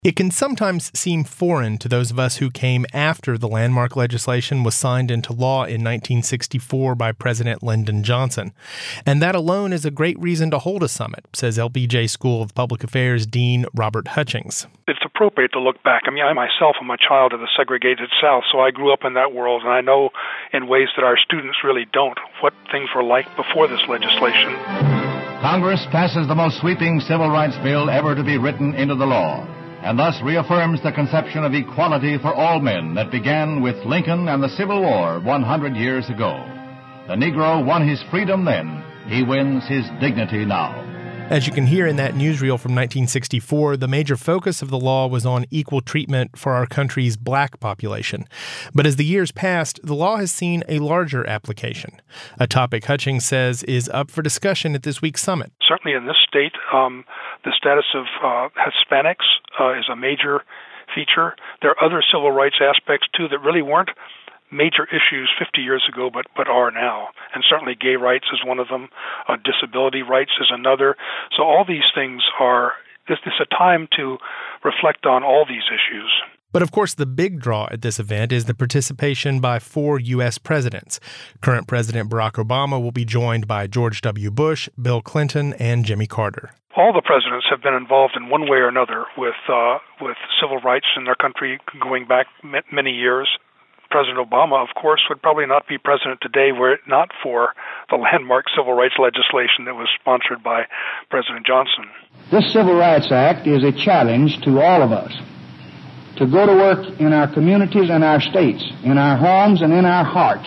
It can sometimes seem foreign to those of us who came after the landmark legislation was signed into law in 1964 by President Lyndon Johnson. And that alone is a great reason to hold a summit, says LBJ School of Public Affairs Dean Robert Hutchings. It's appropriate to look back. I myself am a child of the segregated South, so I grew up in that world, and I know in ways that our students really don't what things were like before this legislation. Congress passes the most sweeping civil rights bill ever to be written into the law, and thus reaffirms the conception of equality for all men that began with Lincoln and the Civil War 100 years ago. The Negro won his freedom then. He wins his dignity now. As you can hear in that newsreel from 1964, the major focus of the law was on equal treatment for our country's black population. But as the years passed, the law has seen a larger application, a topic Hutchings says is up for discussion at this week's summit. Certainly in this state, the status of Hispanics is a major feature. There are other civil rights aspects, too, that really weren't major issues 50 years ago, but are now. And certainly gay rights is one of them. Disability rights is another. So all these things this is a time to reflect on all these issues. But of course, the big draw at this event is the participation by 4 U.S. presidents. Current President Barack Obama will be joined by George W. Bush, Bill Clinton, and Jimmy Carter. All the presidents have been involved in one way or another with civil rights in their country going back many years. President Obama, of course, would probably not be president today were it not for the landmark civil rights legislation that was sponsored by President Johnson. This Civil Rights Act is a challenge to all of us to go to work in our communities and our states, in our homes and in our hearts,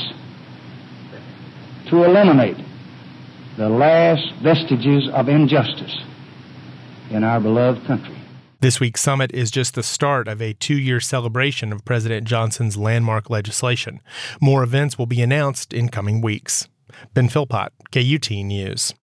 to eliminate the last vestiges of injustice in our beloved country. This week's summit is just the start of a 2-year celebration of President Johnson's landmark legislation. More events will be announced in coming weeks. Ben Philpott, KUT News.